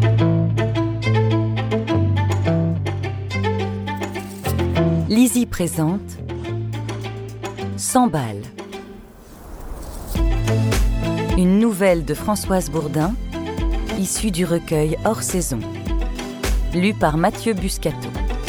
Lizzie présente 100 balles. Une nouvelle de Françoise Bourdin, issue du recueil Hors saison, lu par Mathieu Buscato.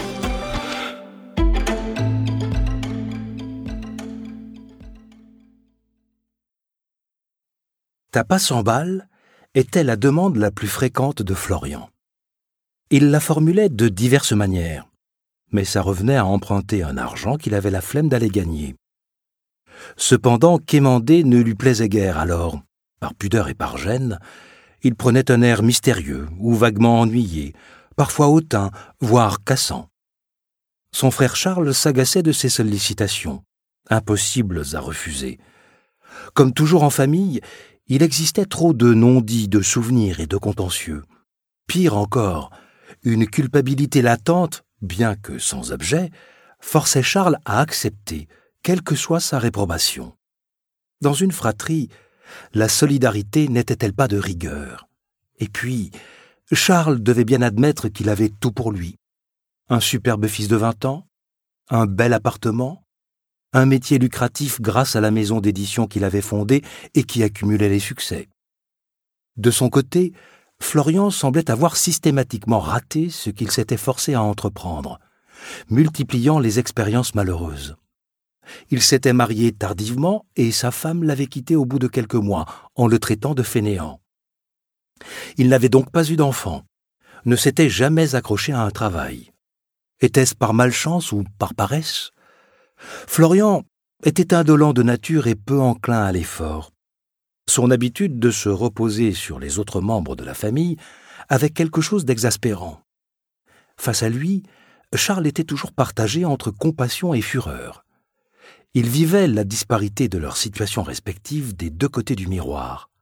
T'as pas 100 balles était la demande la plus fréquente de Florian. Il la formulait de diverses manières, mais ça revenait à emprunter un argent qu'il avait la flemme d'aller gagner. Cependant, quémander ne lui plaisait guère, alors, par pudeur et par gêne, il prenait un air mystérieux ou vaguement ennuyé, parfois hautain, voire cassant. Son frère Charles s'agaçait de ses sollicitations, impossibles à refuser. Comme toujours en famille, il existait trop de non-dits, de souvenirs et de contentieux. Pire encore, une culpabilité latente, bien que sans objet, forçait Charles à accepter, quelle que soit sa réprobation. Dans une fratrie, la solidarité n'était-elle pas de rigueur? Et puis, Charles devait bien admettre qu'il avait tout pour lui. Un superbe fils de 20 ans, un bel appartement, un métier lucratif grâce à la maison d'édition qu'il avait fondée et qui accumulait les succès. De son côté, Florian semblait avoir systématiquement raté ce qu'il s'était forcé à entreprendre, multipliant les expériences malheureuses. Il s'était marié tardivement et sa femme l'avait quitté au bout de quelques mois, en le traitant de fainéant. Il n'avait donc pas eu d'enfant, ne s'était jamais accroché à un travail. Était-ce par malchance ou par paresse? Florian était indolent de nature et peu enclin à l'effort. Son habitude de se reposer sur les autres membres de la famille avait quelque chose d'exaspérant. Face à lui, Charles était toujours partagé entre compassion et fureur. Il vivait la disparité de leurs situations respectives des deux côtés du miroir.